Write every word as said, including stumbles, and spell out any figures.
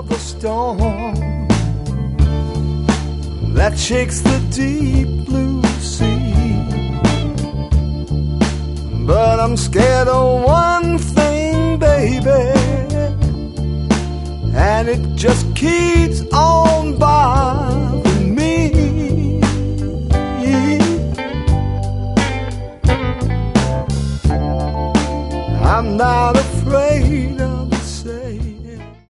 of a storm that shakes the deep blue sea. But I'm scared of one thing, baby, and it just keeps on bothering